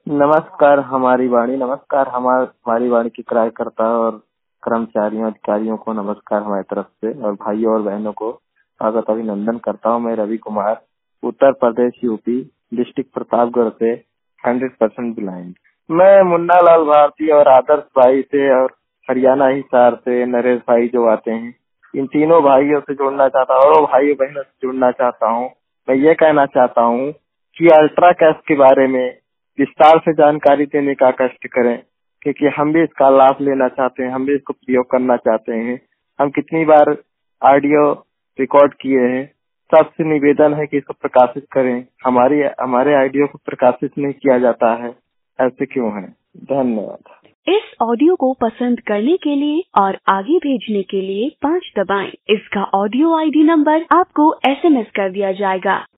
नमस्कार हमारी वाणी, नमस्कार हमारी वाणी के कार्यकर्ता और कर्मचारियों अधिकारियों को नमस्कार हमारी तरफ से, और भाइयों और बहनों को स्वागत अभिनंदन करता हूँ। मैं रवि कुमार, उत्तर प्रदेश यूपी, डिस्ट्रिक्ट प्रतापगढ़ से 100% ब्लाइंड। मैं मुन्ना लाल भारती और आदर्श भाई से और हरियाणा हिसार से नरेश भाई जो आते हैं, इन तीनों भाइयों से जुड़ना चाहता हूँ और भाई बहनों से जुड़ना चाहता हूँ। मैं ये कहना चाहता हूँ कि अल्ट्रा कैश के बारे में विस्तार से जानकारी देने का कष्ट करें, क्योंकि हम भी इसका लाभ लेना चाहते हैं, हम भी इसको प्रयोग करना चाहते हैं। हम कितनी बार ऑडियो रिकॉर्ड किए हैं। सबसे निवेदन है कि इसको प्रकाशित करें। हमारे ऑडियो को प्रकाशित नहीं किया जाता है, ऐसे क्यों है? धन्यवाद। इस ऑडियो को पसंद करने के लिए और आगे भेजने के लिए 5 दबाएं। इसका ऑडियो आईडी नंबर आपको SMS कर दिया जाएगा।